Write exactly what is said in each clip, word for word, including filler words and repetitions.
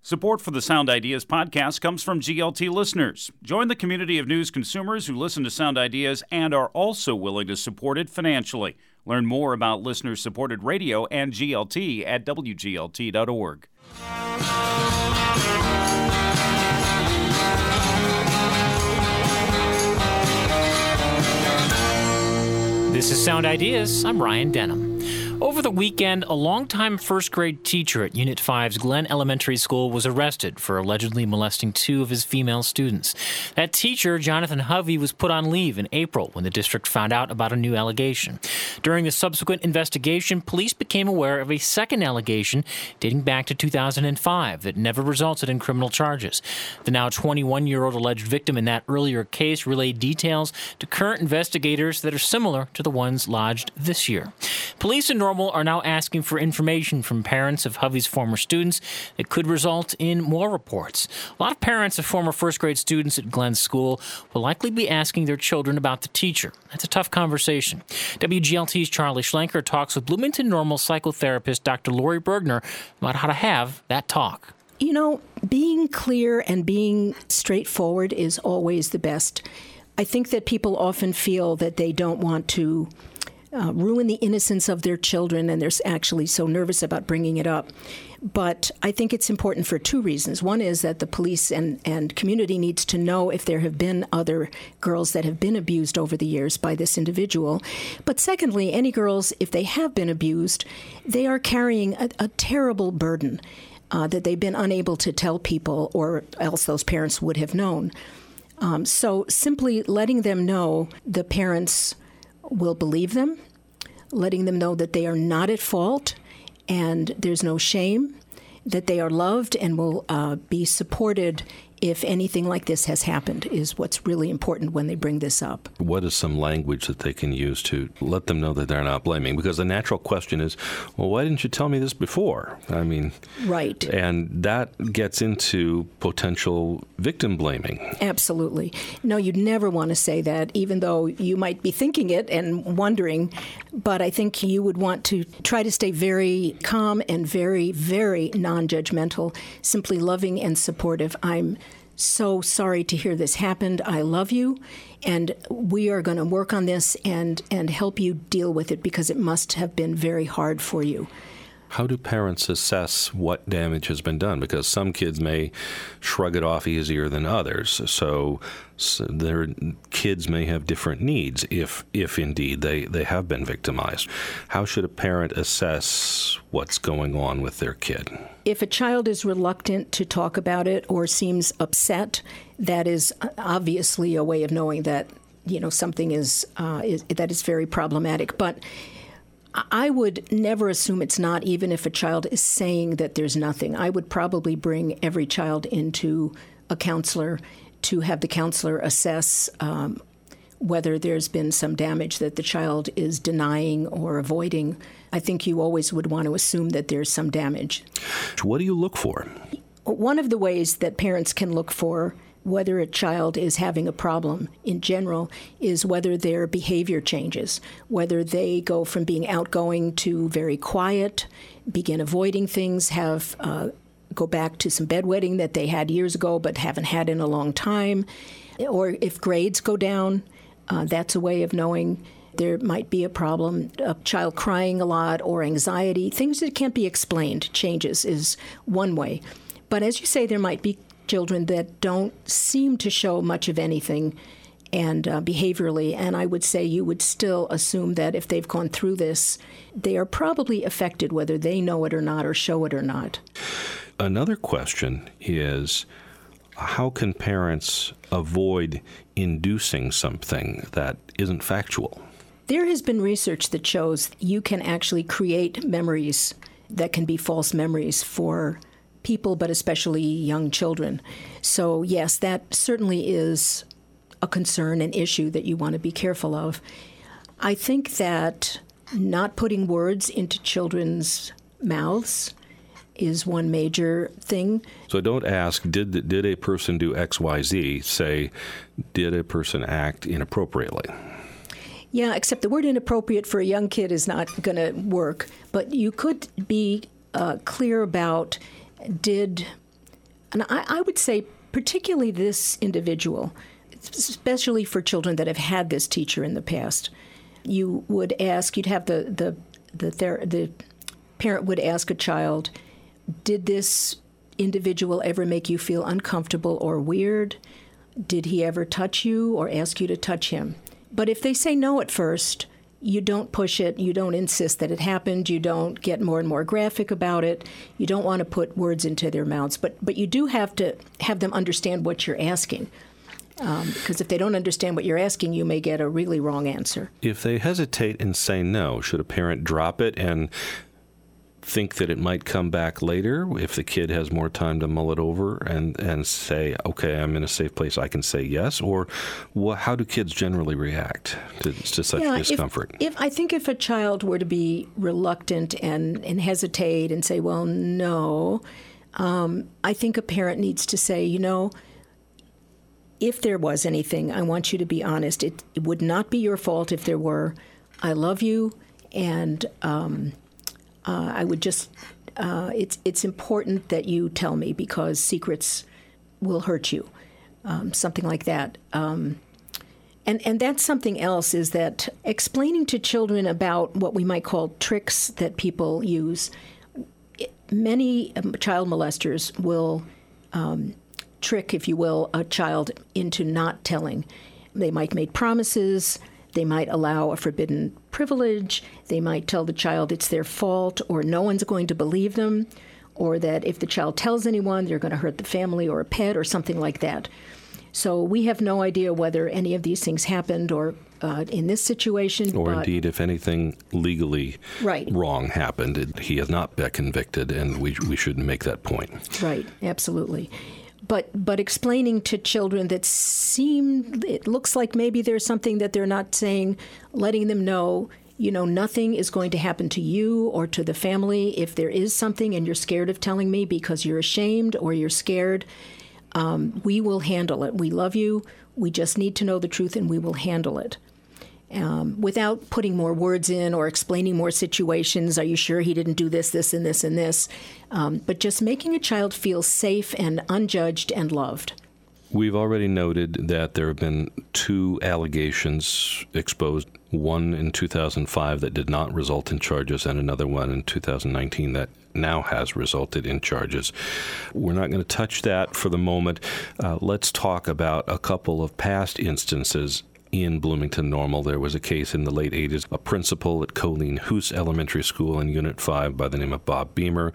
Support for the Sound Ideas podcast comes from G L T listeners. Join the community of news consumers who listen to Sound Ideas and are also willing to support it financially. Learn more about listener-supported radio and G L T at W G L T dot org. This is Sound Ideas. I'm Ryan Denham. Over the weekend, a longtime first-grade teacher at Unit five's Glen Elementary School was arrested for allegedly molesting two of his female students. That teacher, Jonathan Hovey, was put on leave in April when the district found out about a new allegation. During the subsequent investigation, police became aware of a second allegation dating back to two thousand five that never resulted in criminal charges. The now twenty-one-year-old alleged victim in that earlier case relayed details to current investigators that are similar to the ones lodged this year. Police in Normal are now asking for information from parents of Hovey's former students that could result in more reports. A lot of parents of former first-grade students at Glen's school will likely be asking their children about the teacher. That's a tough conversation. W G L T's Charlie Schlenker talks with Bloomington Normal psychotherapist Doctor Lori Bergner about how to have that talk. You know, being clear and being straightforward is always the best. I think that people often feel that they don't want to Uh, ruin the innocence of their children, and they're actually so nervous about bringing it up. But I think it's important for two reasons. One is that the police and, and community needs to know if there have been other girls that have been abused over the years by this individual. But secondly, any girls, if they have been abused, they are carrying a, a terrible burden uh, that they've been unable to tell people, or else those parents would have known. Um, so simply letting them know the parents will believe them, letting them know that they are not at fault and there's no shame, that they are loved and will uh, be supported if anything like this has happened is what's really important when they bring this up. What is some language that they can use to let them know that they're not blaming? Because the natural question is, well, why didn't you tell me this before? I mean, right. And that gets into potential victim blaming. Absolutely. No, you'd never want to say that, even though you might be thinking it and wondering. But I think you would want to try to stay very calm and very, very non-judgmental, simply loving and supportive. I'm so sorry to hear this happened. I love you, and we are going to work on this and, and help you deal with it because it must have been very hard for you. How do parents assess what damage has been done? Because some kids may shrug it off easier than others. So, so their kids may have different needs if, if indeed they, they have been victimized. How should a parent assess what's going on with their kid? If a child is reluctant to talk about it or seems upset, that is obviously a way of knowing that, you know, something is, uh, is that is very problematic. But I would never assume it's not, even if a child is saying that there's nothing. I would probably bring every child into a counselor to have the counselor assess um, whether there's been some damage that the child is denying or avoiding. I think you always would want to assume that there's some damage. What do you look for? One of the ways that parents can look for whether a child is having a problem in general is whether their behavior changes, whether they go from being outgoing to very quiet, begin avoiding things, have uh, go back to some bedwetting that they had years ago but haven't had in a long time, or if grades go down, uh, that's a way of knowing there might be a problem. A child crying a lot or anxiety, things that can't be explained, changes is one way. But as you say, there might be children that don't seem to show much of anything and uh, behaviorally, and I would say you would still assume that if they've gone through this, they are probably affected, whether they know it or not or show it or not. Another question is, how can parents avoid inducing something that isn't factual? There has been research that shows you can actually create memories that can be false memories for people, but especially young children. So yes, that certainly is a concern, an issue that you want to be careful of. I think that not putting words into children's mouths is one major thing. So don't ask, did did a person do X, Y, Z? Say, did a person act inappropriately? Yeah, except the word inappropriate for a young kid is not going to work. But you could be uh, clear about, did And I, I would say particularly this individual, especially for children that have had this teacher in the past, you would ask, you'd have the, the, the, ther- the parent would ask a child, did this individual ever make you feel uncomfortable or weird? Did he ever touch you or ask you to touch him? But if they say no at first, you don't push it. You don't insist that it happened. You don't get more and more graphic about it. You don't want to put words into their mouths. But but you do have to have them understand what you're asking. Um, because if they don't understand what you're asking, you may get a really wrong answer. If they hesitate and say no, should a parent drop it and think that it might come back later if the kid has more time to mull it over and, and say, okay, I'm in a safe place, I can say yes? Or what, how do kids generally react to, to such yeah, discomfort? If, if I think if a child were to be reluctant and, and hesitate and say, well, no, um, I think a parent needs to say, you know, if there was anything, I want you to be honest. It, it would not be your fault if there were. I love you, and um, Uh, I would just, uh, it's it's important that you tell me because secrets will hurt you, um, something like that. Um, and, and that's something else is that explaining to children about what we might call tricks that people use. Many child molesters will um, trick, if you will, a child into not telling. They might make promises. They might allow a forbidden privilege. They might tell the child it's their fault or no one's going to believe them, or that if the child tells anyone, they're going to hurt the family or a pet or something like that. So we have no idea whether any of these things happened or uh, in this situation. Or but, indeed, if anything legally right. wrong happened, it, he has not been convicted, and we we should make that point. Right, absolutely. But but explaining to children that seem, it looks like maybe there's something that they're not saying, letting them know, you know, nothing is going to happen to you or to the family. If there is something and you're scared of telling me because you're ashamed or you're scared, um, we will handle it. We love you. We just need to know the truth and we will handle it. Um, without putting more words in or explaining more situations. Are you sure he didn't do this, this, and this, and this? Um, but just making a child feel safe and unjudged and loved. We've already noted that there have been two allegations exposed, one in two thousand five that did not result in charges and another one in two thousand nineteen that now has resulted in charges. We're not going to touch that for the moment. Uh, let's talk about a couple of past instances in Bloomington Normal. There was a case in the late eighties, a principal at Colleen Hoos Elementary School in Unit five by the name of Bob Beamer,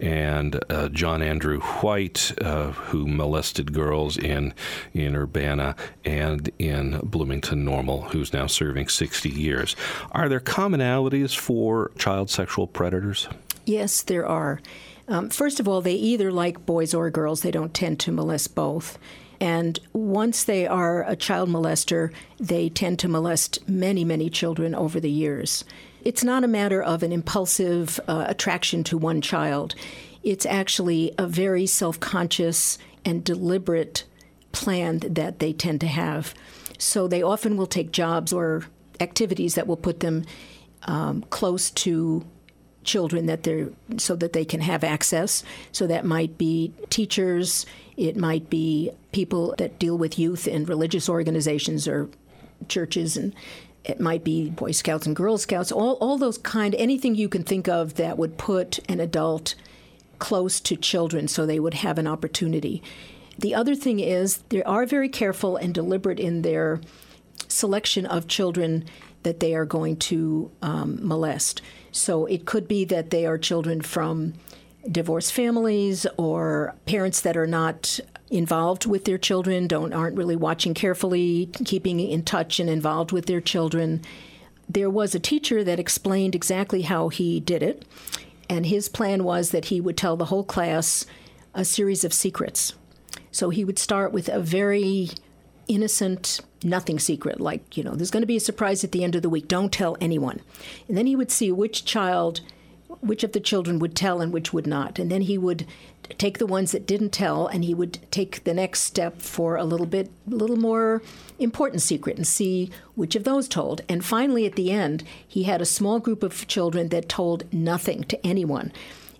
and uh, John Andrew White, uh, who molested girls in, in Urbana and in Bloomington Normal, who's now serving sixty years. Are there commonalities for child sexual predators? Yes, there are. Um, first of all, they either like boys or girls. They don't tend to molest both. And once they are a child molester, they tend to molest many, many children over the years. It's not a matter of an impulsive uh, attraction to one child. It's actually a very self-conscious and deliberate plan that they tend to have. So they often will take jobs or activities that will put them um, close to children that they're so that they can have access. So that might be teachers, it might be people that deal with youth in religious organizations or churches, and it might be Boy Scouts and Girl Scouts, all, all those kind, anything you can think of that would put an adult close to children so they would have an opportunity. The other thing is they are very careful and deliberate in their selection of children that they are going to um, molest. So it could be that they are children from divorced families or parents that are not involved with their children, don't aren't really watching carefully, keeping in touch and involved with their children. There was a teacher that explained exactly how he did it, and his plan was that he would tell the whole class a series of secrets. So he would start with a very innocent, nothing secret, like, you know, there's going to be a surprise at the end of the week. Don't tell anyone. And then he would see which child, which of the children would tell and which would not. And then he would take the ones that didn't tell, and he would take the next step for a little bit, a little more important secret and see which of those told. And finally, at the end, he had a small group of children that told nothing to anyone.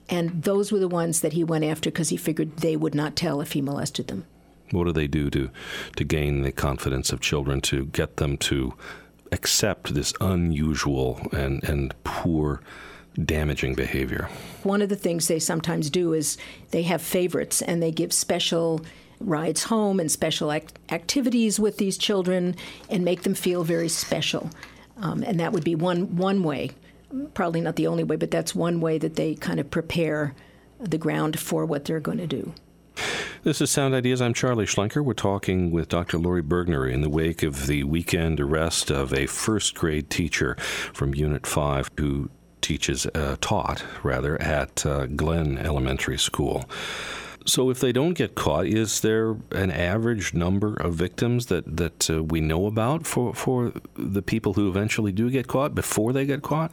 And those were the ones that he went after because he figured they would not tell if he molested them. What do they do to, to gain the confidence of children, to get them to accept this unusual and, and poor, damaging behavior? One of the things they sometimes do is they have favorites, and they give special rides home and special act- activities with these children and make them feel very special. Um, and that would be one one way, probably not the only way, but that's one way that they kind of prepare the ground for what they're going to do. This is Sound Ideas. I'm Charlie Schlenker. We're talking with Doctor Lori Bergner in the wake of the weekend arrest of a first-grade teacher from Unit five who teaches, uh, taught, rather, at uh, Glen Elementary School. So if they don't get caught, is there an average number of victims that, that uh, we know about for, for the people who eventually do get caught before they get caught?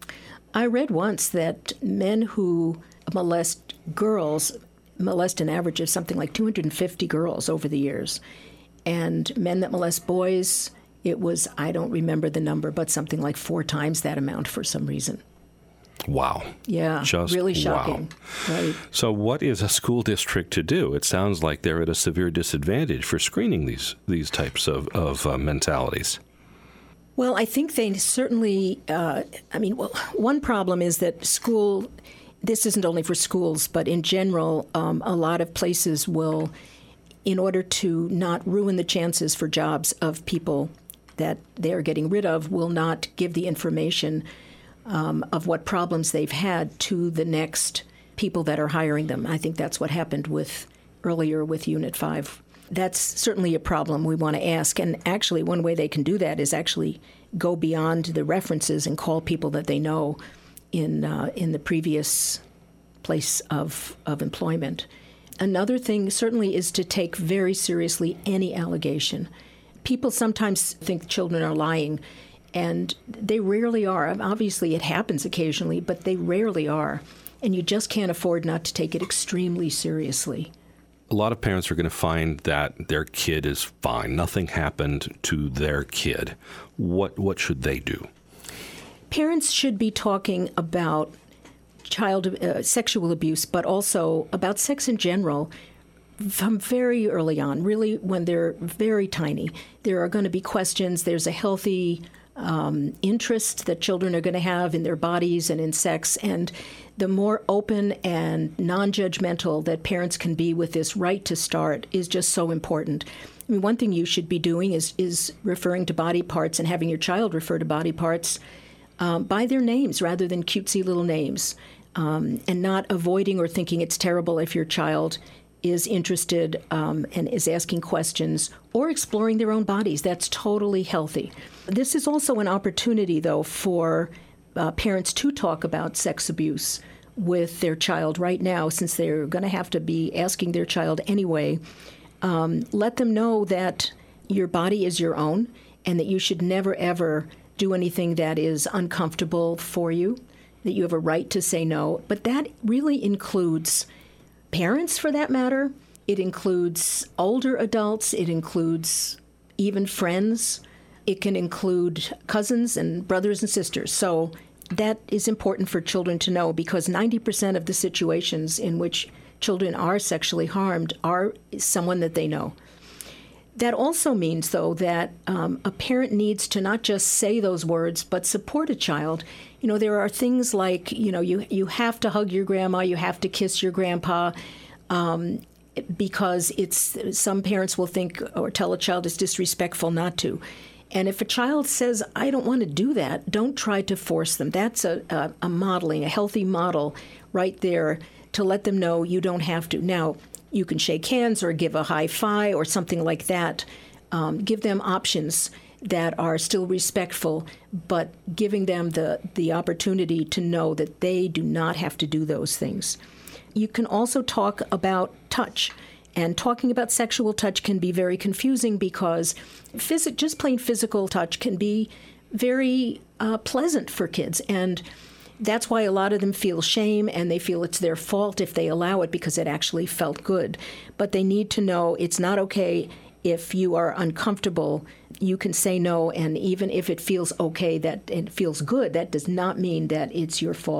I read once that men who molest girls molest an average of something like two hundred fifty girls over the years. And men that molest boys, it was, I don't remember the number, but something like four times that amount for some reason. Wow. Yeah, Just really shocking. Wow. Right. So what is a school district to do? It sounds like they're at a severe disadvantage for screening these these types of, of uh, mentalities. Well, I think they certainly, uh, I mean, well, one problem is that school, this isn't only for schools, but in general, um, a lot of places will, in order to not ruin the chances for jobs of people that they're getting rid of, will not give the information um, of what problems they've had to the next people that are hiring them. I think that's what happened with earlier with Unit five. That's certainly a problem we want to ask. And actually, one way they can do that is actually go beyond the references and call people that they know in uh, in the previous place of, of employment. Another thing certainly is to take very seriously any allegation. People sometimes think children are lying, and they rarely are. Obviously, it happens occasionally, but they rarely are. And you just can't afford not to take it extremely seriously. A lot of parents are going to find that their kid is fine. Nothing happened to their kid. What what should they do? Parents should be talking about child uh, sexual abuse, but also about sex in general from very early on, really when they're very tiny. There are going to be questions. There's a healthy um, interest that children are going to have in their bodies and in sex, and the more open and non-judgmental that parents can be with this right to start is just so important. I mean, one thing you should be doing is is referring to body parts and having your child refer to body parts um, by their names rather than cutesy little names, um, and not avoiding or thinking it's terrible if your child is interested um, and is asking questions or exploring their own bodies. That's totally healthy. This is also an opportunity, though, for uh, parents to talk about sex abuse with their child right now, since they're going to have to be asking their child anyway. Um, let them know that your body is your own and that you should never, ever do anything that is uncomfortable for you, that you have a right to say no. But that really includes parents, for that matter. It includes older adults. It includes even friends. It can include cousins and brothers and sisters. So that is important for children to know, because ninety percent of the situations in which children are sexually harmed are someone that they know. That also means, though, that um, a parent needs to not just say those words, but support a child. You know, there are things like, you know, you, you have to hug your grandma, you have to kiss your grandpa, um, because it's some parents will think or tell a child it's disrespectful not to. And if a child says, I don't want to do that, don't try to force them. That's a, a, a modeling, a healthy model right there to let them know you don't have to. Now, you can shake hands or give a high five or something like that. Um, give them options that are still respectful, but giving them the, the opportunity to know that they do not have to do those things. You can also talk about touch. And talking about sexual touch can be very confusing because phys- just plain physical touch can be very uh, pleasant for kids. And that's why a lot of them feel shame and they feel it's their fault if they allow it because it actually felt good. But they need to know it's not okay if you are uncomfortable. You can say no, and even if it feels okay, that it feels good, that does not mean that it's your fault.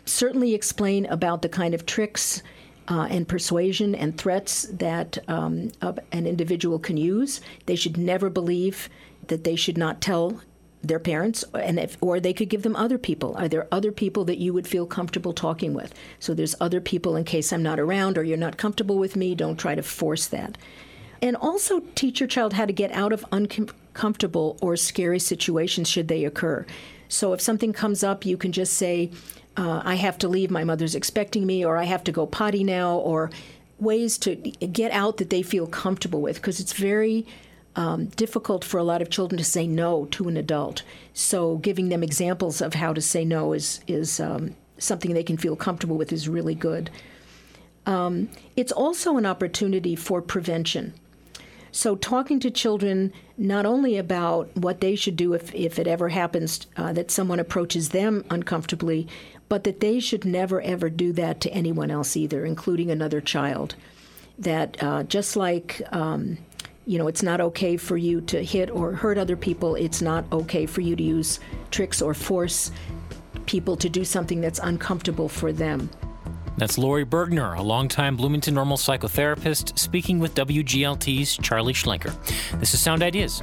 certainly explain about the kind of tricks uh, and persuasion and threats that um, an individual can use. They should never believe that they should not tell their parents, and if, or they could give them other people. Are there other people that you would feel comfortable talking with? So there's other people in case I'm not around or you're not comfortable with me. Don't try to force that. And also teach your child how to get out of uncomfortable or scary situations should they occur. So if something comes up, you can just say, uh, I have to leave, my mother's expecting me, or I have to go potty now, or ways to get out that they feel comfortable with, because it's very Um, difficult for a lot of children to say no to an adult. So giving them examples of how to say no is, is um, something they can feel comfortable with is really good. Um, it's also an opportunity for prevention. So talking to children not only about what they should do if, if it ever happens uh, that someone approaches them uncomfortably, but that they should never, ever do that to anyone else either, including another child. That uh, just like... Um, You know, it's not okay for you to hit or hurt other people. It's not okay for you to use tricks or force people to do something that's uncomfortable for them. That's Lori Bergner, a longtime Bloomington Normal psychotherapist, speaking with W G L T's Charlie Schlenker. This is Sound Ideas.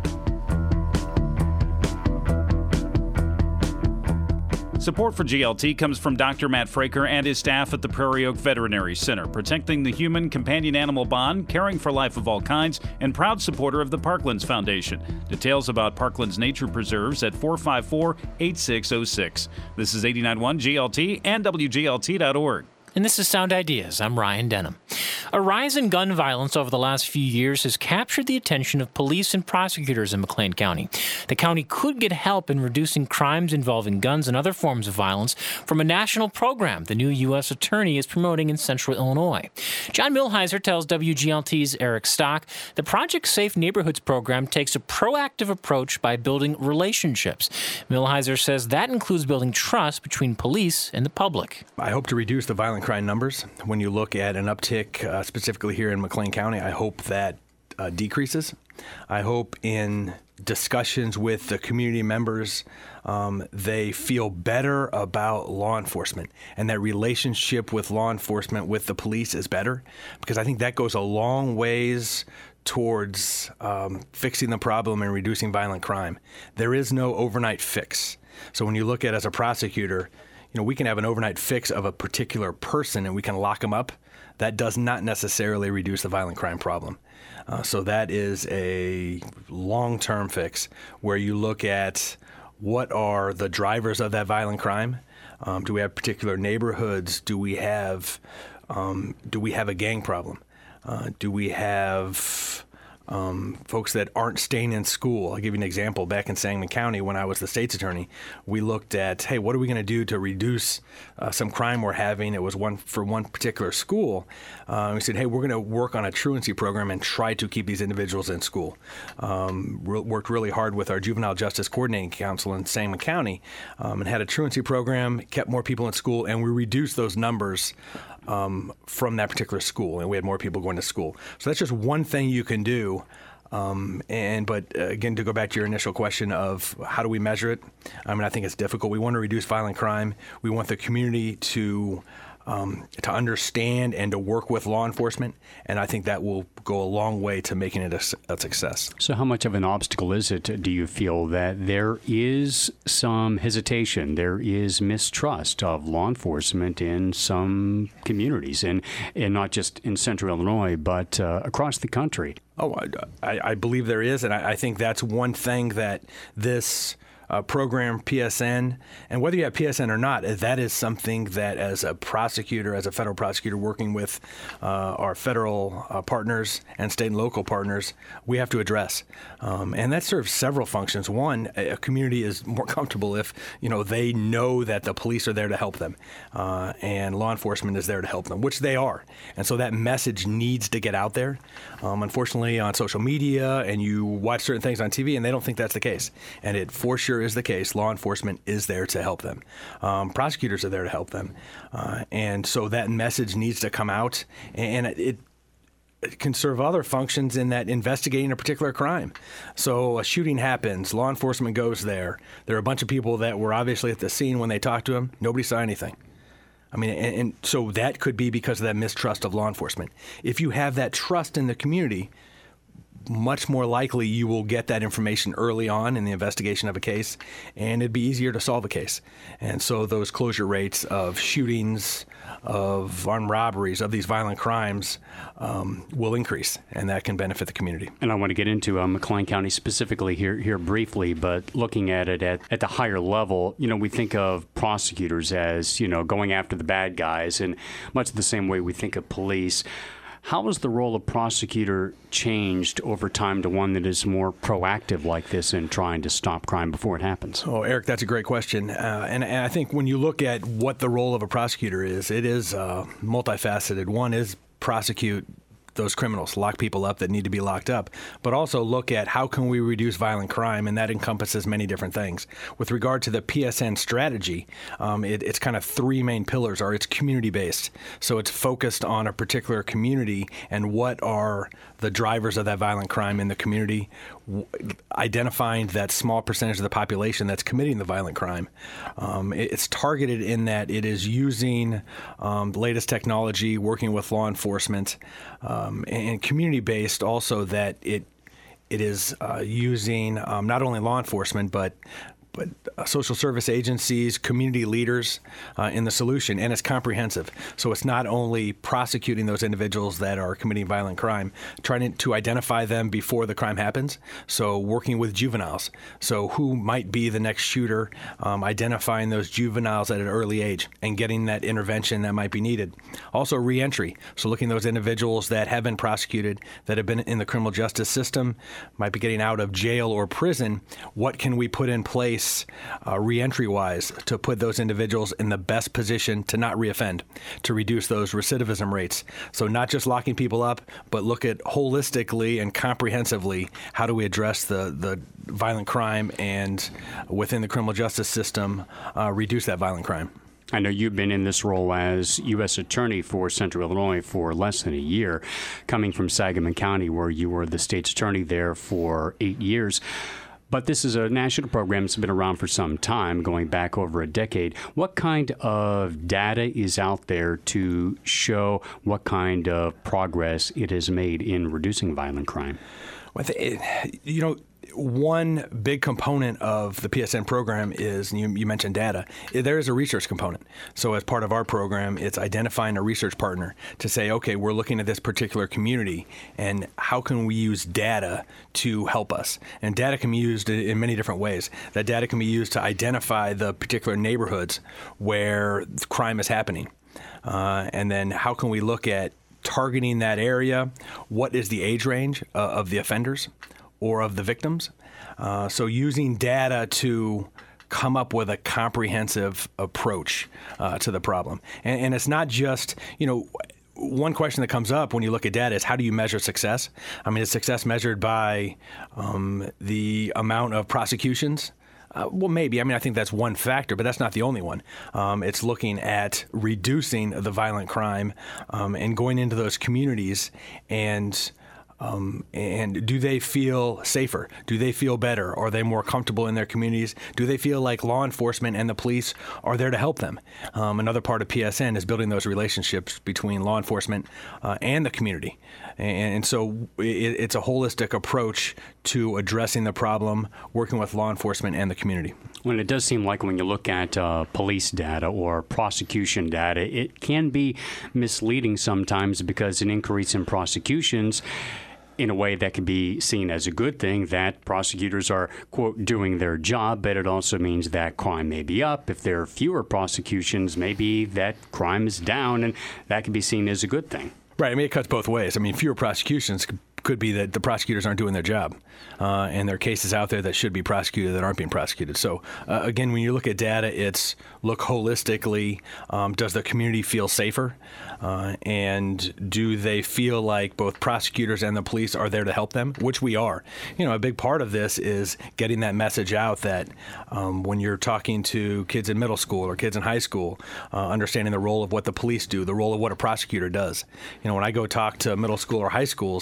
Support for G L T comes from Doctor Matt Fraker and his staff at the Prairie Oak Veterinary Center, protecting the human companion-animal bond, caring for life of all kinds, and proud supporter of the Parklands Foundation. Details about Parklands Nature Preserves at four five four, eight six zero six. This is eighty-nine point one G L T and W G L T dot org. And this is Sound Ideas. I'm Ryan Denham. A rise in gun violence over the last few years has captured the attention of police and prosecutors in McLean County. The county could get help in reducing crimes involving guns and other forms of violence from a national program the new U S attorney is promoting in central Illinois. John Milheiser tells W G L T's Eric Stock the Project Safe Neighborhoods program takes a proactive approach by building relationships. Milheiser says that includes building trust between police and the public. I hope to reduce the violent crime numbers. When you look at an uptick, uh, specifically here in McLean County, I hope that uh, decreases. I hope in discussions with the community members, um, they feel better about law enforcement, and that relationship with law enforcement with the police is better, because I think that goes a long ways towards um, fixing the problem and reducing violent crime. There is no overnight fix. So when you look at, as a prosecutor, you know, we can have an overnight fix of a particular person and we can lock them up. That does not necessarily reduce the violent crime problem. Uh, so that is a long-term fix where you look at what are the drivers of that violent crime. Um, do we have particular neighborhoods? Do we have um, do we have a gang problem? Uh, do we have Um, folks that aren't staying in school? I'll give you an example. Back in Sangamon County, when I was the state's attorney, we looked at, hey, what are we going to do to reduce uh, some crime we're having? It was one for one particular school. Uh, we said, hey, we're going to work on a truancy program and try to keep these individuals in school. Um, re- worked really hard with our Juvenile Justice Coordinating Council in Sangamon County um, and had a truancy program, kept more people in school, and we reduced those numbers Um, from that particular school, and we had more people going to school. So that's just one thing you can do. Um, and but uh, again, to go back to your initial question of how do we measure it? I mean, I think it's difficult. We want to reduce violent crime. We want the community to um, to understand and to work with law enforcement, and I think that will go a long way to making it a, a success. So how much of an obstacle is it, do you feel, that there is some hesitation, there is mistrust of law enforcement in some communities, and, and not just in central Illinois, but uh, across the country? Oh, I, I believe there is, and I, I think that's one thing that this Uh, program, P S N, and whether you have P S N or not, that is something that as a prosecutor, as a federal prosecutor working with uh, our federal uh, partners and state and local partners, we have to address. Um, and that serves several functions. One, a community is more comfortable if, you know, they know that the police are there to help them uh, and law enforcement is there to help them, which they are. And so that message needs to get out there. Um, unfortunately, on social media, and you watch certain things on T V, and they don't think that's the case. And it for sure is the case. Law enforcement is there to help them. Um, prosecutors are there to help them. Uh, and so that message needs to come out, and it, it can serve other functions in that investigating a particular crime. So a shooting happens, law enforcement goes there. There are a bunch of people that were obviously at the scene when they talked to him. Nobody saw anything. I mean, and, and so that could be because of that mistrust of law enforcement. If you have that trust in the community, much more likely you will get that information early on in the investigation of a case, and it'd be easier to solve a case. And so those closure rates of shootings, of armed robberies, of these violent crimes um, will increase, and that can benefit the community. And I want to get into uh, McLean County specifically here here briefly, but looking at it at, at the higher level, you know, we think of prosecutors as, you know, going after the bad guys, and much the same way we think of police. How has the role of prosecutor changed over time to one that is more proactive like this in trying to stop crime before it happens? Oh, Eric, that's a great question. Uh, and, and I think when you look at what the role of a prosecutor is, it is uh, multifaceted. One is prosecute those criminals, lock people up that need to be locked up, but also look at how can we reduce violent crime, and that encompasses many different things. With regard to the P S N strategy, um, it, it's kind of three main pillars. Are it's community-based, so it's focused on a particular community and what are the drivers of that violent crime in the community, w- identifying that small percentage of the population that's committing the violent crime. Um, it, it's targeted in that it is using um, the latest technology, working with law enforcement, um, and, and community-based also that it it is uh, using um, not only law enforcement but but uh, social service agencies, community leaders uh, in the solution, and it's comprehensive. So it's not only prosecuting those individuals that are committing violent crime, trying to identify them before the crime happens, so working with juveniles. So who might be the next shooter, um, identifying those juveniles at an early age and getting that intervention that might be needed. Also reentry, so looking at those individuals that have been prosecuted, that have been in the criminal justice system, might be getting out of jail or prison, what can we put in place Uh, reentry-wise to put those individuals in the best position to not reoffend, to reduce those recidivism rates. So not just locking people up, but look at holistically and comprehensively how do we address the, the violent crime and within the criminal justice system uh, reduce that violent crime. I know you've been in this role as U S Attorney for Central Illinois for less than a year, coming from Sangamon County where you were the state's attorney there for eight years. But this is a national program that's been around for some time, going back over a decade. What kind of data is out there to show what kind of progress it has made in reducing violent crime? Well, you know, one big component of the P S N program is, and you, you mentioned data, there is a research component. So as part of our program, it's identifying a research partner to say, okay, we're looking at this particular community, and how can we use data to help us? And data can be used in many different ways. That data can be used to identify the particular neighborhoods where crime is happening. Uh, and then how can we look at targeting that area? What is the age range uh, of the offenders or of the victims? Uh, so using data to come up with a comprehensive approach uh, to the problem. And, and it's not just, you know, one question that comes up when you look at data is how do you measure success? I mean, is success measured by um, the amount of prosecutions? Uh, well, maybe. I mean, I think that's one factor, but that's not the only one. Um, it's looking at reducing the violent crime um, and going into those communities and Um, and do they feel safer? Do they feel better? Are they more comfortable in their communities? Do they feel like law enforcement and the police are there to help them? Um, another part of P S N is building those relationships between law enforcement uh, and the community. And, and so it, it's a holistic approach to addressing the problem, working with law enforcement and the community. Well, it does seem like when you look at uh, police data or prosecution data, it can be misleading sometimes because an increase in prosecutions in a way that can be seen as a good thing, that prosecutors are, quote, doing their job, but it also means that crime may be up. If there are fewer prosecutions, maybe that crime is down, and that can be seen as a good thing. Right. I mean, it cuts both ways. I mean, fewer prosecutions could be that the prosecutors aren't doing their job, uh, and there are cases out there that should be prosecuted that aren't being prosecuted. So, uh, again, when you look at data, it's look holistically. Um, does the community feel safer? Uh, and do they feel like both prosecutors and the police are there to help them, which we are. You know, a big part of this is getting that message out that um, when you're talking to kids in middle school or kids in high school, uh, understanding the role of what the police do, the role of what a prosecutor does. You know, when I go talk to middle school or high schools, uh,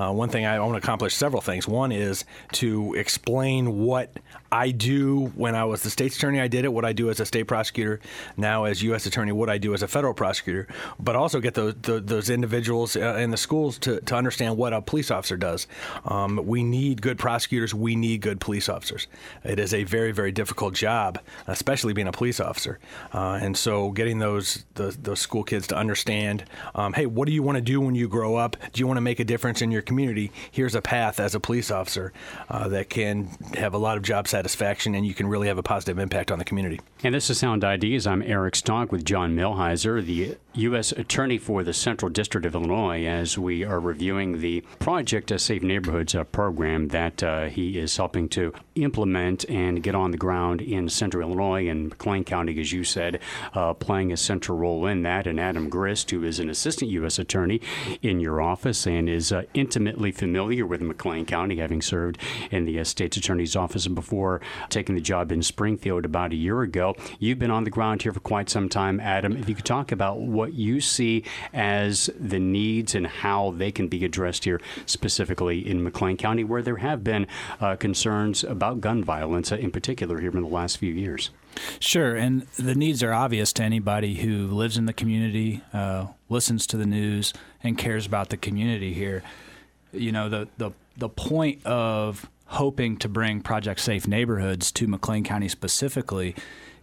Uh, one thing I want to accomplish several things. One is to explain what I do when I was the state's attorney. I did it. What I do as a state prosecutor, now as U S attorney, what I do as a federal prosecutor. But also get those those, those individuals uh, in the schools to, to understand what a police officer does. Um, we need good prosecutors. We need good police officers. It is a very, very difficult job, especially being a police officer. Uh, and so getting those, those those school kids to understand, um, hey, what do you want to do when you grow up? Do you want to make a difference in your community? Here's a path as a police officer uh, that can have a lot of job satisfaction, and you can really have a positive impact on the community. And this is Sound Ideas. I'm Eric Stock with John Milhiser, the U S Attorney for the Central District of Illinois, as we are reviewing the Project uh, Safe Neighborhoods uh, program that uh, he is helping to implement and get on the ground in Central Illinois and McLean County, as you said, uh, playing a central role in that. And Adam Grist, who is an assistant U S attorney in your office and is uh, intimately familiar with McLean County, having served in the uh, state's attorney's office before taking the job in Springfield about a year ago. You've been on the ground here for quite some time, Adam. If you could talk about what you see as the needs and how they can be addressed here, specifically in McLean County, where there have been uh, concerns about gun violence uh, in particular here in the last few years. Sure, and the needs are obvious to anybody who lives in the community, uh, listens to the news, and cares about the community here. You know, the, the, the point of hoping to bring Project Safe Neighborhoods to McLean County specifically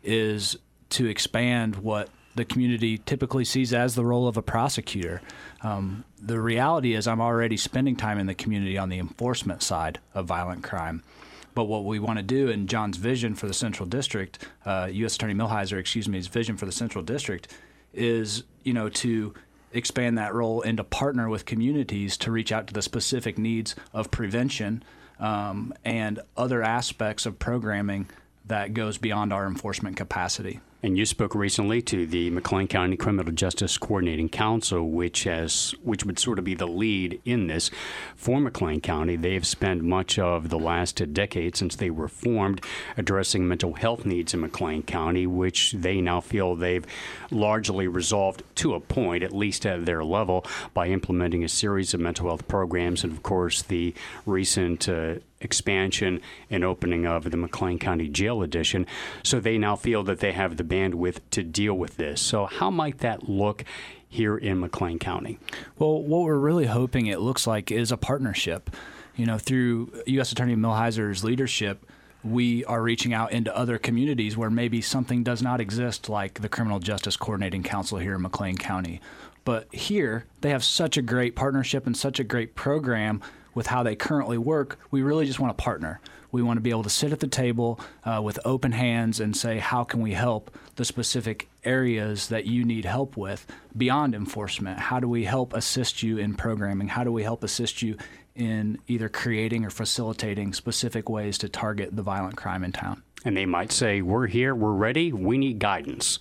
is to expand what the community typically sees as the role of a prosecutor. Um, the reality is I'm already spending time in the community on the enforcement side of violent crime. But what we want to do, in John's vision for the Central District, uh, U S Attorney Milhiser, excuse me, his vision for the Central District is, you know, to expand that role and to partner with communities to reach out to the specific needs of prevention um, and other aspects of programming that goes beyond our enforcement capacity. And you spoke recently to the McLean County Criminal Justice Coordinating Council, which has, which would sort of be the lead in this for McLean County. They've spent much of the last decade since they were formed addressing mental health needs in McLean County, which they now feel they've largely resolved to a point, at least at their level, by implementing a series of mental health programs. And, of course, the recent uh, expansion and opening of the McLean County Jail Edition. So they now feel that they have the bandwidth to deal with this. So how might that look here in McLean County? Well, what we're really hoping it looks like is a partnership. You know, through U S Attorney Milhiser's leadership, we are reaching out into other communities where maybe something does not exist, like the Criminal Justice Coordinating Council here in McLean County. But here, they have such a great partnership and such a great program with how they currently work. We really just want to partner. We want to be able to sit at the table uh, with open hands and say, how can we help the specific areas that you need help with beyond enforcement? How do we help assist you in programming? How do we help assist you in either creating or facilitating specific ways to target the violent crime in town? And they might say, we're here, we're ready, we need guidance.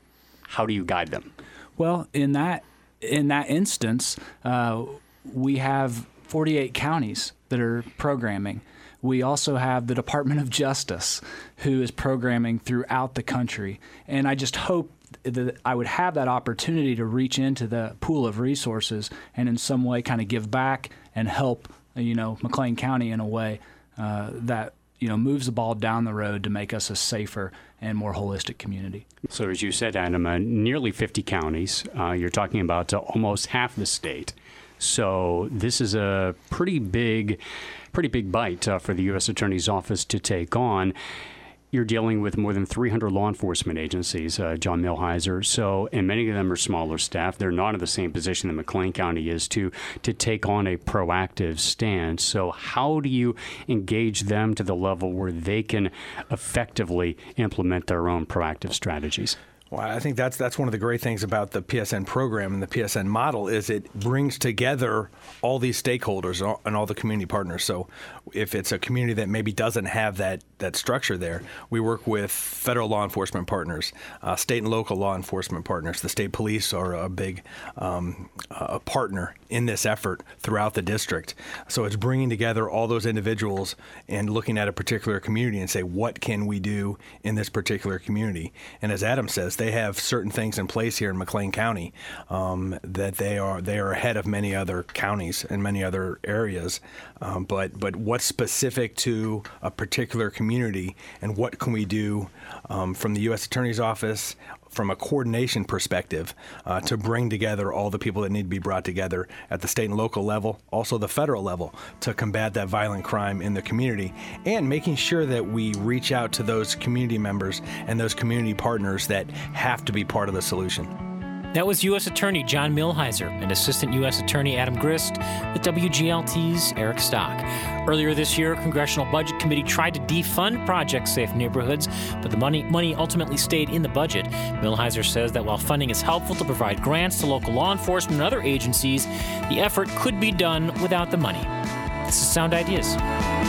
How do you guide them? Well, in that in that instance, uh, we have forty-eight counties that are programming. We also have the Department of Justice, who is programming throughout the country. And I just hope that I would have that opportunity to reach into the pool of resources and in some way kind of give back and help, you know, McLean County in a way uh, that, you know, moves the ball down the road to make us a safer and more holistic community. So as you said, Adam, uh, nearly fifty counties. Uh, you're talking about uh, almost half the state. So this is a pretty big, pretty big bite uh, for the U S Attorney's Office to take on. You're dealing with more than three hundred law enforcement agencies, uh, John Milhiser. So, and many of them are smaller staff. They're not in the same position that McLean County is to to take on a proactive stance. So, how do you engage them to the level where they can effectively implement their own proactive strategies? Well, I think that's that's one of the great things about the P S N program and the P S N model is it brings together all these stakeholders and all the community partners. So if it's a community that maybe doesn't have that, that structure there, we work with federal law enforcement partners, uh, state and local law enforcement partners. The state police are a big um, uh, partner in this effort throughout the district. So it's bringing together all those individuals and looking at a particular community and say, what can we do in this particular community? And as Adam says, They have certain things in place here in McLean County um, that they are they are ahead of many other counties and many other areas. Um, but but what's specific to a particular community, and what can we do um, from the U S Attorney's Office, from a coordination perspective, uh, to bring together all the people that need to be brought together at the state and local level, also the federal level, to combat that violent crime in the community, and making sure that we reach out to those community members and those community partners that have to be part of the solution. That was U S Attorney John Millhiser and Assistant U S Attorney Adam Grist with W G L T's Eric Stock. Earlier this year, Congressional Budget Committee tried to defund Project Safe Neighborhoods, but the money, money ultimately stayed in the budget. Millhiser says that while funding is helpful to provide grants to local law enforcement and other agencies, the effort could be done without the money. This is Sound Ideas.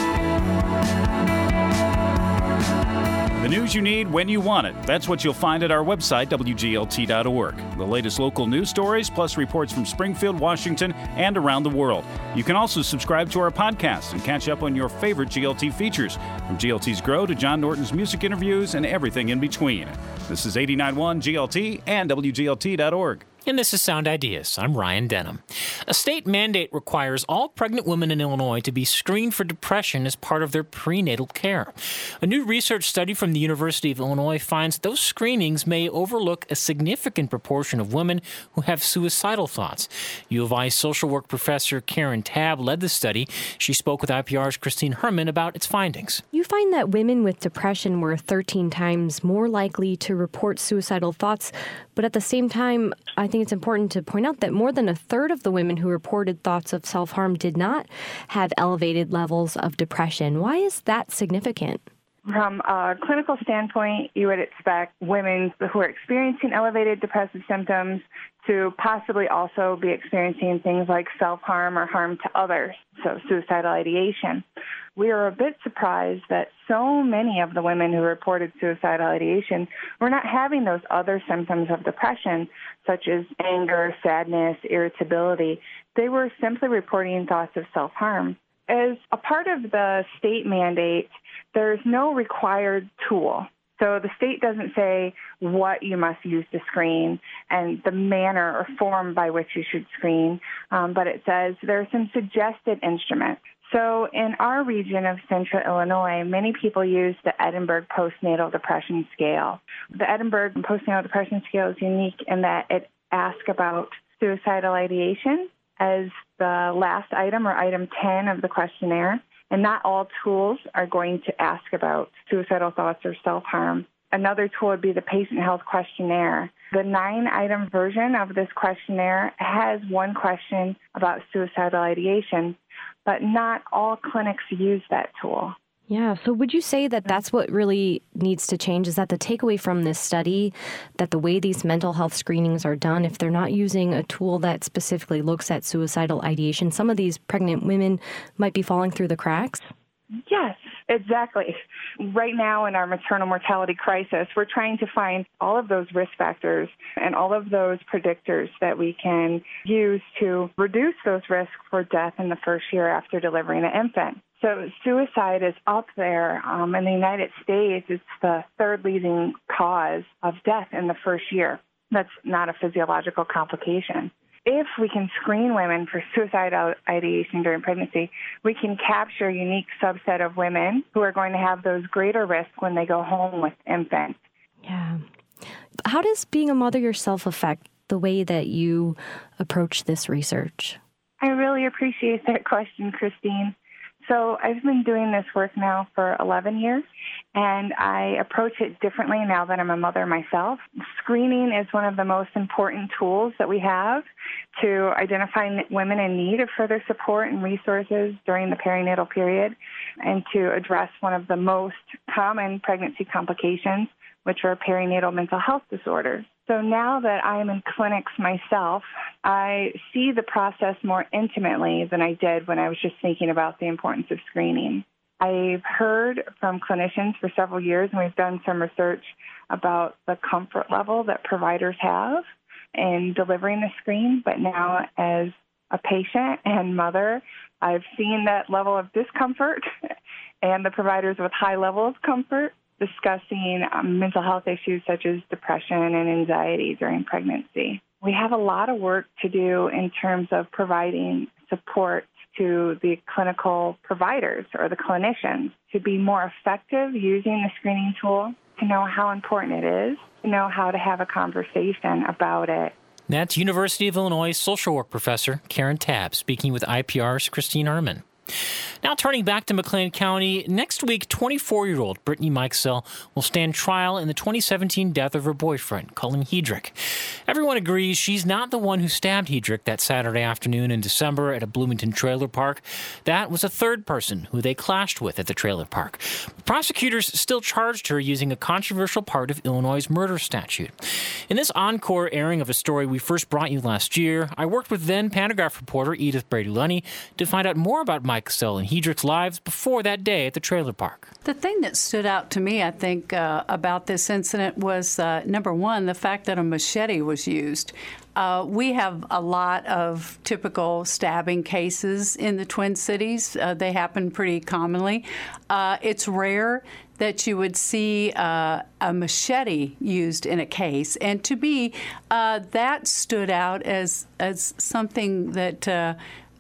The news you need when you want it. That's what you'll find at our website, W G L T dot org. The latest local news stories, plus reports from Springfield, Washington, and around the world. You can also subscribe to our podcast and catch up on your favorite G L T features, from G L T's Grow to John Norton's music interviews and everything in between. This is eighty-nine point one G L T and W G L T dot org. And this is Sound Ideas. I'm Ryan Denham. A state mandate requires all pregnant women in Illinois to be screened for depression as part of their prenatal care. A new research study from the University of Illinois finds those screenings may overlook a significant proportion of women who have suicidal thoughts. U of I social work professor Karen Tabb led the study. She spoke with I P R's Christine Herman about its findings. You find that women with depression were thirteen times more likely to report suicidal thoughts, but at the same time, I think it's important to point out that more than a third of the women who reported thoughts of self-harm did not have elevated levels of depression. Why is that significant? From a clinical standpoint, you would expect women who are experiencing elevated depressive symptoms to possibly also be experiencing things like self-harm or harm to others, so suicidal ideation. We are a bit surprised that so many of the women who reported suicidal ideation were not having those other symptoms of depression, such as anger, sadness, irritability. They were simply reporting thoughts of self-harm. As a part of the state mandate, there's no required tool. So the state doesn't say what you must use to screen and the manner or form by which you should screen, um, but it says there are some suggested instruments. So in our region of central Illinois, many people use the Edinburgh Postnatal Depression Scale. The Edinburgh Postnatal Depression Scale is unique in that it asks about suicidal ideation as the last item or item ten of the questionnaire. And not all tools are going to ask about suicidal thoughts or self-harm. Another tool would be the Patient Health Questionnaire. The nine-item version of this questionnaire has one question about suicidal ideation, but not all clinics use that tool. Yeah, so would you say that that's what really needs to change? Is that the takeaway from this study, that the way these mental health screenings are done, if they're not using a tool that specifically looks at suicidal ideation, some of these pregnant women might be falling through the cracks? Yes, exactly. Right now in our maternal mortality crisis, we're trying to find all of those risk factors and all of those predictors that we can use to reduce those risks for death in the first year after delivering an infant. So suicide is up there. Um, in the United States, it's the third leading cause of death in the first year. That's not a physiological complication. If we can screen women for suicidal ideation during pregnancy, we can capture a unique subset of women who are going to have those greater risks when they go home with infants. Yeah. How does being a mother yourself affect the way that you approach this research? I really appreciate that question, Christine. So I've been doing this work now for eleven years, and I approach it differently now that I'm a mother myself. Screening is one of the most important tools that we have to identify women in need of further support and resources during the perinatal period and to address one of the most common pregnancy complications, which are perinatal mental health disorders. So now that I'm in clinics myself, I see the process more intimately than I did when I was just thinking about the importance of screening. I've heard from clinicians for several years, and we've done some research about the comfort level that providers have in delivering the screen. But now as a patient and mother, I've seen that level of discomfort and the providers with high level of comfort. discussing um, mental health issues such as depression and anxiety during pregnancy. We have a lot of work to do in terms of providing support to the clinical providers or the clinicians to be more effective using the screening tool, to know how important it is, to know how to have a conversation about it. That's University of Illinois social work professor Karen Tabb speaking with I P R's Christine Ehrman. Now turning back to McLean County, next week, twenty-four-year-old Brittany Mikesell will stand trial in the twenty seventeen death of her boyfriend, Cullen Hedrick. Everyone agrees she's not the one who stabbed Hedrick that Saturday afternoon in December at a Bloomington trailer park. That was a third person who they clashed with at the trailer park. Prosecutors still charged her using a controversial part of Illinois' murder statute. In this encore airing of a story we first brought you last year, I worked with then Pantagraph reporter Edith Brady-Lunny to find out more about Mikesell and Hedrick's lives before that day at the trailer park. The thing that stood out to me, I think, uh, about this incident was, uh, number one, the fact that a machete was used. Uh, we have a lot of typical stabbing cases in the Twin Cities. Uh, they happen pretty commonly. Uh, it's rare that you would see uh, a machete used in a case. And to me, uh, that stood out as, as something that uh,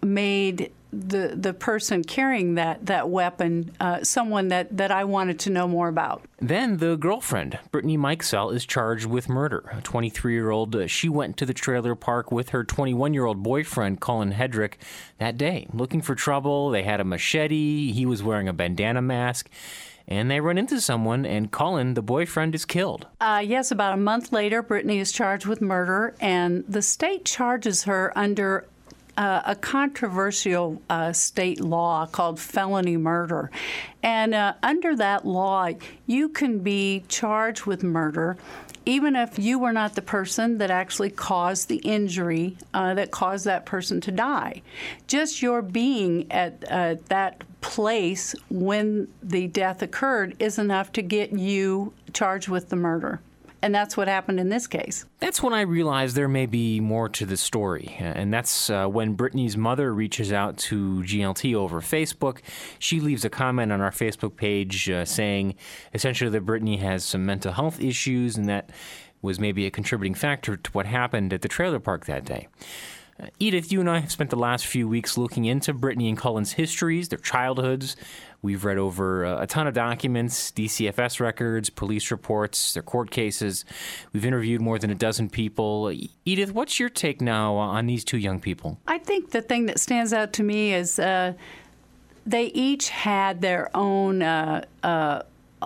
made the the person carrying that that weapon uh, someone that, that I wanted to know more about. Then the girlfriend, Brittany Mikesell, is charged with murder. A twenty-three-year-old, uh, she went to the trailer park with her twenty-one-year-old boyfriend, Cullen Hedrick, that day, looking for trouble. They had a machete. He was wearing a bandana mask. And they run into someone, and Cullen, the boyfriend, is killed. Uh, yes, about a month later, Brittany is charged with murder, and the state charges her under Uh, a controversial uh, state law called felony murder. And uh, under that law, you can be charged with murder even if you were not the person that actually caused the injury uh, that caused that person to die. Just your being at uh, that place when the death occurred is enough to get you charged with the murder. And that's what happened in this case. That's when I realized there may be more to the story. And that's uh, when Brittany's mother reaches out to G L T over Facebook. She leaves a comment on our Facebook page uh, saying essentially that Brittany has some mental health issues and that was maybe a contributing factor to what happened at the trailer park that day. Uh, Edith, you and I have spent the last few weeks looking into Brittany and Cullen's histories, their childhoods. We've read over uh, a ton of documents, D C F S records, police reports, their court cases. We've interviewed more than a dozen people. Edith, what's your take now on these two young people? I think the thing that stands out to me is uh, they each had their own uh, uh,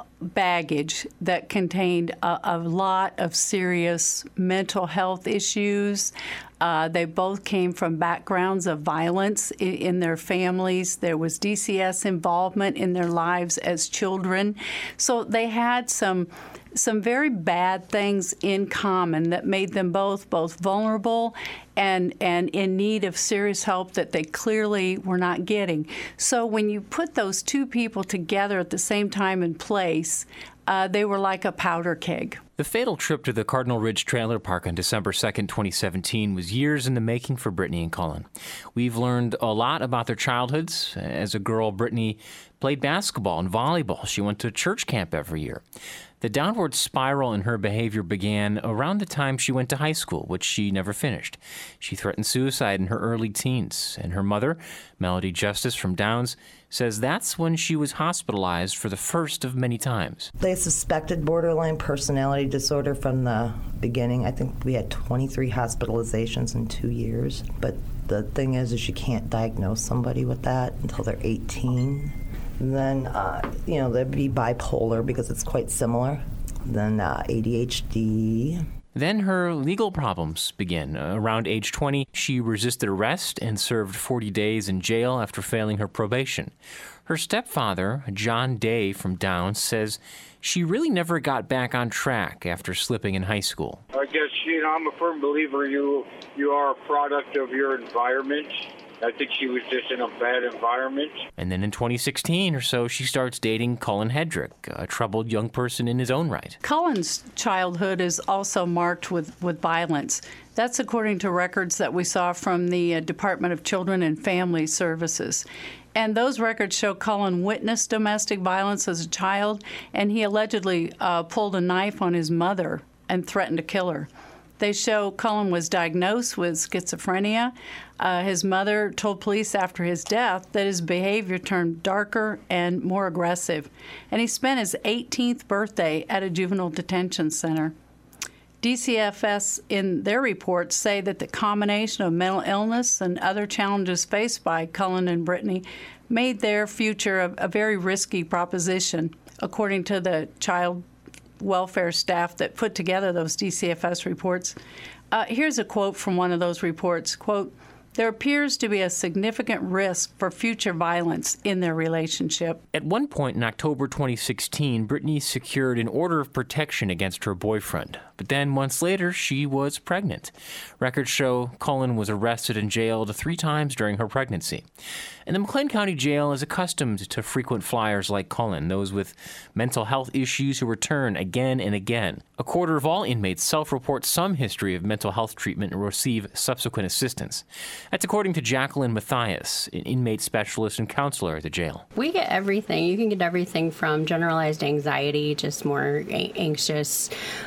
baggage that contained a, a lot of serious mental health issues. Uh, they both came from backgrounds of violence in, in their families. There was D C S involvement in their lives as children. So they had some some very bad things in common that made them both both vulnerable and and in need of serious help that they clearly were not getting. So when you put those two people together at the same time and place, uh, they were like a powder keg. The fatal trip to the Cardinal Ridge Trailer Park on December second, twenty seventeen was years in the making for Brittany and Cullen. We've learned a lot about their childhoods. As a girl, Brittany played basketball and volleyball. She went to church camp every year. The downward spiral in her behavior began around the time she went to high school, which she never finished. She threatened suicide in her early teens, and her mother, Melody Justice from Downs, says that's when she was hospitalized for the first of many times. They suspected borderline personality disorder from the beginning. I think we had twenty-three hospitalizations in two years. But the thing is, is you can't diagnose somebody with that until they're eighteen. And then, uh, you know, there'd be bipolar because it's quite similar. Then uh, A D H D. Then her legal problems begin. Uh, around age twenty, she resisted arrest and served forty days in jail after failing her probation. Her stepfather, John Day from Downs, says she really never got back on track after slipping in high school. I guess, you know, I'm a firm believer you you are a product of your environment. I think she was just in a bad environment. And then in twenty sixteen or so, she starts dating Cullen Hedrick, a troubled young person in his own right. Cullen's childhood is also marked with, with violence. That's according to records that we saw from the uh, Department of Children and Family Services. And those records show Cullen witnessed domestic violence as a child, and he allegedly uh, pulled a knife on his mother and threatened to kill her. They show Cullen was diagnosed with schizophrenia. Uh, his mother told police after his death that his behavior turned darker and more aggressive. And he spent his eighteenth birthday at a juvenile detention center. D C F S, in their reports, say that the combination of mental illness and other challenges faced by Cullen and Brittany made their future a, a very risky proposition, according to the child welfare staff that put together those D C F S reports. Uh, here's a quote from one of those reports, quote, "There appears to be a significant risk for future violence in their relationship." At one point in October twenty sixteen, Brittany secured an order of protection against her boyfriend. But then months later, she was pregnant. Records show Cullen was arrested and jailed three times during her pregnancy. And the McLean County Jail is accustomed to frequent flyers like Cullen, those with mental health issues who return again and again. A quarter of all inmates self-report some history of mental health treatment and receive subsequent assistance. That's according to Jacqueline Matthias, an inmate specialist and counselor at the jail. We get everything. You can get everything from generalized anxiety, just more a- anxious,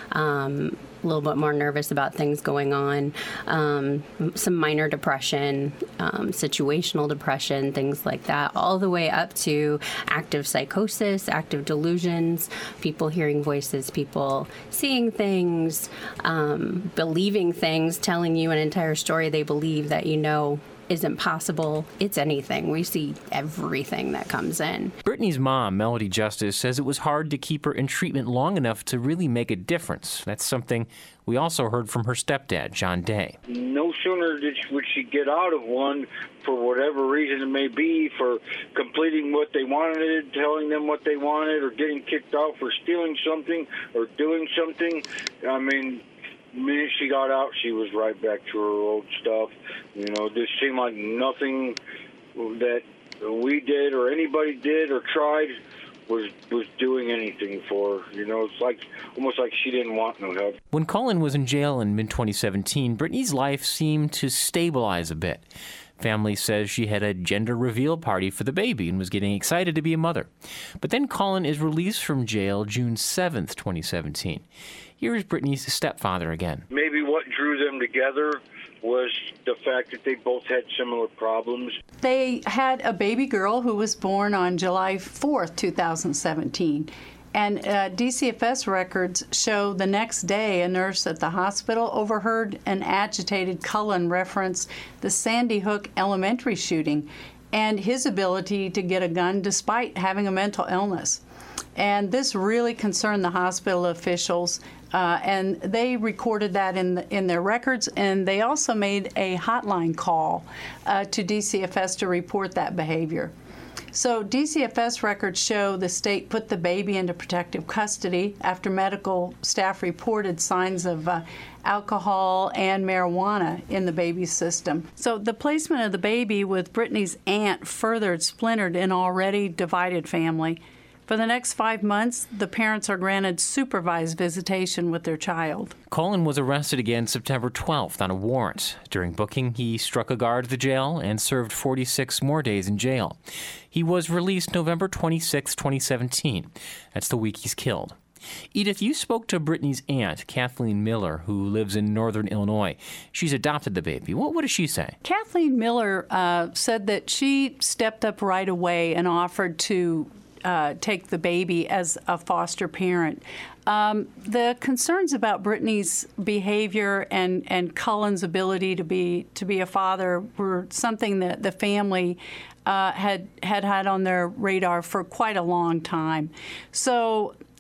um, a little bit more nervous about things going on, um, some minor depression, um, situational depression, things like that, all the way up to active psychosis, active delusions, people hearing voices, people seeing things, um, believing things, telling you an entire story they believe that you know isn't possible. It's anything. We see everything that comes in. Brittany's mom, Melody Justice, says it was hard to keep her in treatment long enough to really make a difference. That's something we also heard from her stepdad, John Day. No sooner did she, would she get out of one, for whatever reason it may be, for completing what they wanted, telling them what they wanted, or getting kicked out for stealing something or doing something. I mean, the minute she got out, she was right back to her old stuff. You know, this seemed like nothing that we did or anybody did or tried was was doing anything for her. You know, it's like almost like she didn't want no help. When Cullen was in jail in mid twenty seventeen, Brittany's life seemed to stabilize a bit. Family says she had a gender reveal party for the baby and was getting excited to be a mother. But then Cullen is released from jail June seventh, twenty seventeen. Here is Brittany's stepfather again. Maybe what drew them together was the fact that they both had similar problems. They had a baby girl who was born on July fourth, two thousand seventeen. And uh, D C F S records show the next day a nurse at the hospital overheard an agitated Cullen reference the Sandy Hook Elementary shooting and his ability to get a gun despite having a mental illness. And this really concerned the hospital officials, uh, and they recorded that in the, in their records, and they also made a hotline call uh, to D C F S to report that behavior. So D C F S records show the state put the baby into protective custody after medical staff reported signs of uh, alcohol and marijuana in the baby's system. So the placement of the baby with Brittany's aunt furthered splintered an already divided family. For the next five months, the parents are granted supervised visitation with their child. Cullen was arrested again September twelfth on a warrant. During booking, he struck a guard at the jail and served forty-six more days in jail. He was released November twenty-sixth, twenty seventeen. That's the week he's killed. Edith, you spoke to Brittany's aunt, Kathleen Miller, who lives in northern Illinois. She's adopted the baby. What, what does she say? Kathleen Miller uh, said that she stepped up right away and offered to Uh, take the baby as a foster parent. Um, the concerns about Brittany's behavior and, and Cullen's ability to be to be a father were something that the family uh, had had had on their radar for quite a long time. So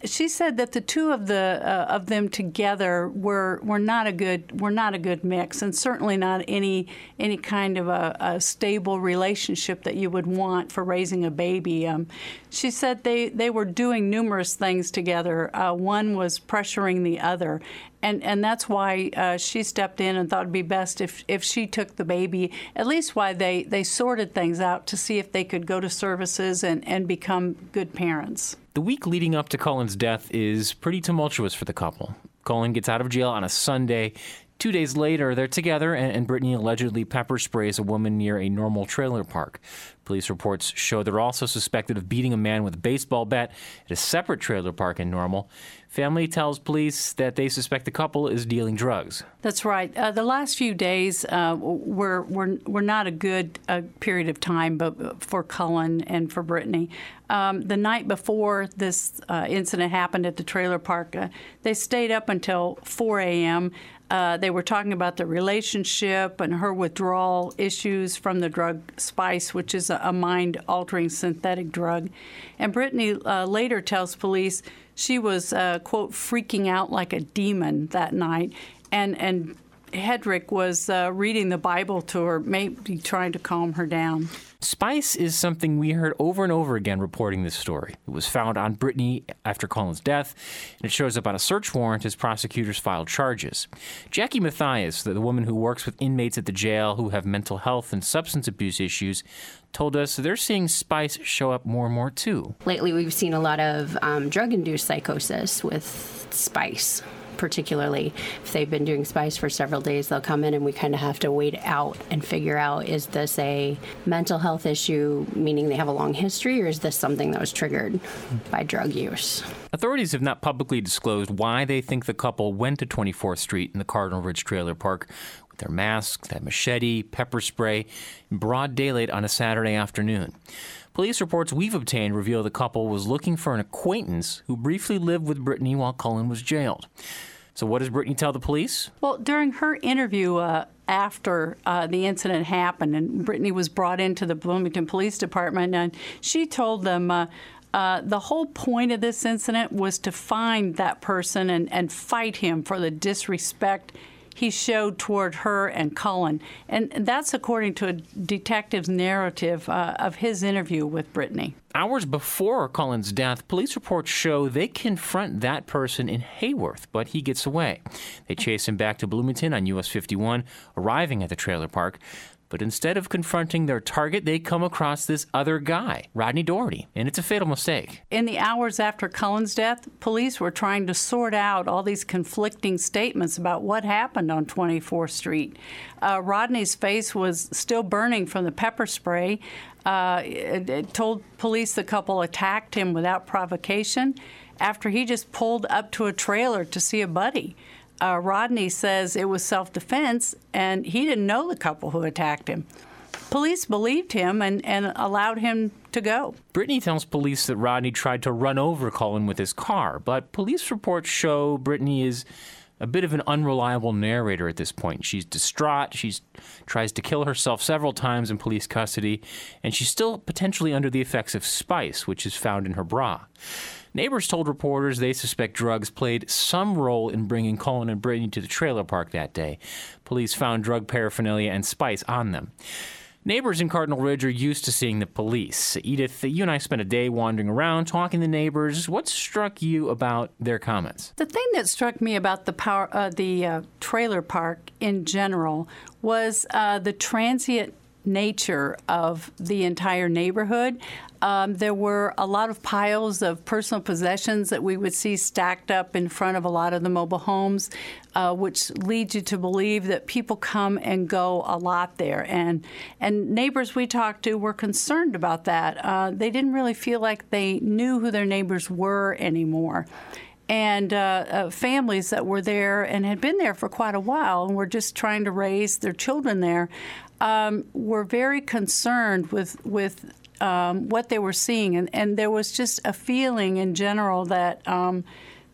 she said that the two of the uh, of them together were were not a good were not a good mix, and certainly not any any kind of a, a stable relationship that you would want for raising a baby. Um, she said they, they were doing numerous things together. Uh, one was pressuring the other. And and that's why uh, she stepped in and thought it'd be best if, if she took the baby, at least why they, they sorted things out to see if they could go to services and, and become good parents. The week leading up to Cullen's death is pretty tumultuous for the couple. Cullen gets out of jail on a Sunday. Two days later, they're together, and, and Brittany allegedly pepper sprays a woman near a Normal trailer park. Police reports show they're also suspected of beating a man with a baseball bat at a separate trailer park in Normal. Family tells police that they suspect the couple is dealing drugs. That's right. Uh, the last few days uh, were, were were not a good uh, period of time, but for Cullen and for Brittany. Um, the night before this uh, incident happened at the trailer park, uh, they stayed up until four a.m. Uh, they were talking about the relationship and her withdrawal issues from the drug Spice, which is a, a mind-altering synthetic drug. And Brittany uh, later tells police she was, uh, quote, freaking out like a demon that night. And, and Hedrick was uh, reading the Bible to her, maybe trying to calm her down. Spice is something we heard over and over again reporting this story. It was found on Brittany after Cullen's death, and it shows up on a search warrant as prosecutors filed charges. Jackie Mathias, the woman who works with inmates at the jail who have mental health and substance abuse issues, told us they're seeing Spice show up more and more, too. Lately, we've seen a lot of um, drug-induced psychosis with Spice. Particularly if they've been doing Spice for several days, they'll come in and we kind of have to wait out and figure out, is this a mental health issue, meaning they have a long history, or is this something that was triggered by drug use? Authorities have not publicly disclosed why they think the couple went to twenty-fourth Street in the Cardinal Ridge Trailer Park with their masks, that machete, pepper spray, in broad daylight on a Saturday afternoon. Police reports we've obtained reveal the couple was looking for an acquaintance who briefly lived with Brittany while Cullen was jailed. So what does Brittany tell the police? Well, during her interview uh, after uh, the incident happened, and Brittany was brought into the Bloomington Police Department, and she told them uh, uh, the whole point of this incident was to find that person and, and fight him for the disrespect he showed toward her and Cullen. And that's according to a detective's narrative uh, of his interview with Brittany. Hours before Cullen's death, police reports show they confront that person in Hayworth, but he gets away. They chase him back to Bloomington on U S fifty-one, arriving at the trailer park. But instead of confronting their target, they come across this other guy, Rodney Doherty, and it's a fatal mistake. In the hours after Cullen's death, police were trying to sort out all these conflicting statements about what happened on twenty-fourth Street. Uh, Rodney's face was still burning from the pepper spray. Uh, it, it told police the couple attacked him without provocation after he just pulled up to a trailer to see a buddy. Uh, Rodney says it was self-defense, and he didn't know the couple who attacked him. Police believed him and, and allowed him to go. Brittany tells police that Rodney tried to run over Cullen with his car, but police reports show Brittany is a bit of an unreliable narrator at this point. She's distraught. She tries to kill herself several times in police custody, and she's still potentially under the effects of Spice, which is found in her bra. Neighbors told reporters they suspect drugs played some role in bringing Cullen and Brittany to the trailer park that day. Police found drug paraphernalia and Spice on them. Neighbors in Cardinal Ridge are used to seeing the police. Edith, you and I spent a day wandering around talking to neighbors. What struck you about their comments? The thing that struck me about the power, uh, the uh, trailer park in general was uh, the transient nature of the entire neighborhood. Um, there were a lot of piles of personal possessions that we would see stacked up in front of a lot of the mobile homes, uh, which leads you to believe that people come and go a lot there. And and neighbors we talked to were concerned about that. Uh, they didn't really feel like they knew who their neighbors were anymore. And uh, uh, families that were there and had been there for quite a while and were just trying to raise their children there um, were very concerned with with um, what they were seeing. And, and there was just a feeling in general that um,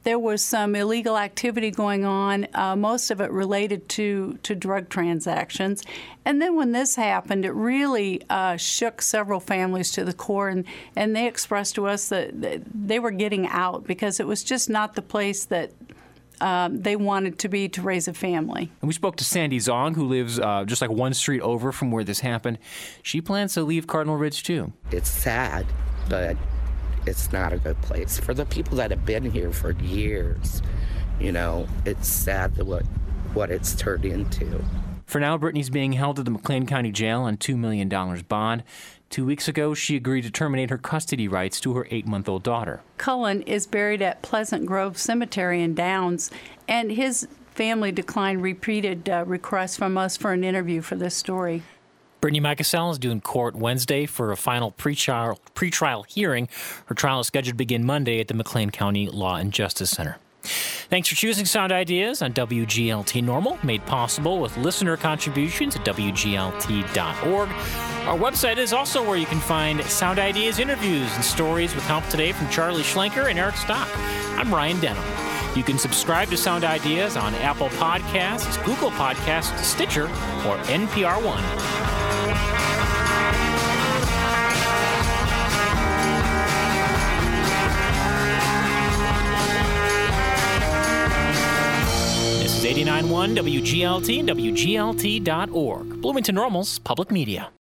there was some illegal activity going on, uh, most of it related to, to drug transactions. And then when this happened, it really uh, shook several families to the core, and, and they expressed to us that, that they were getting out because it was just not the place that Um, they wanted to be to raise a family. And we spoke to Sandy Zong, who lives uh, just like one street over from where this happened. She plans to leave Cardinal Ridge, too. It's sad, but it's not a good place. For the people that have been here for years, you know, it's sad that what, what it's turned into. For now, Brittany's being held at the McLean County Jail on two million dollars bond. Two weeks ago, she agreed to terminate her custody rights to her eight-month-old daughter. Cullen is buried at Pleasant Grove Cemetery in Downs, and his family declined repeated uh, requests from us for an interview for this story. Brittany Micasell is due in court Wednesday for a final pretrial, pretrial hearing. Her trial is scheduled to begin Monday at the McLean County Law and Justice Center. Thanks for choosing Sound Ideas on W G L T Normal, made possible with listener contributions at W G L T dot org. Our website is also where you can find Sound Ideas interviews and stories with help today from Charlie Schlenker and Eric Stock. I'm Ryan Denham. You can subscribe to Sound Ideas on Apple Podcasts, Google Podcasts, Stitcher, or N P R One. eighty-nine point one W G L T and W G L T dot org. Bloomington Normal's Public Media.